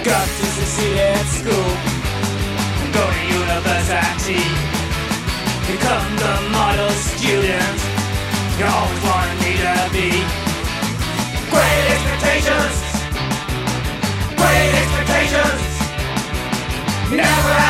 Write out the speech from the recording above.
got to succeed at school, go to university, become the model student you always wanted me to be. Great expectations, great expectations, never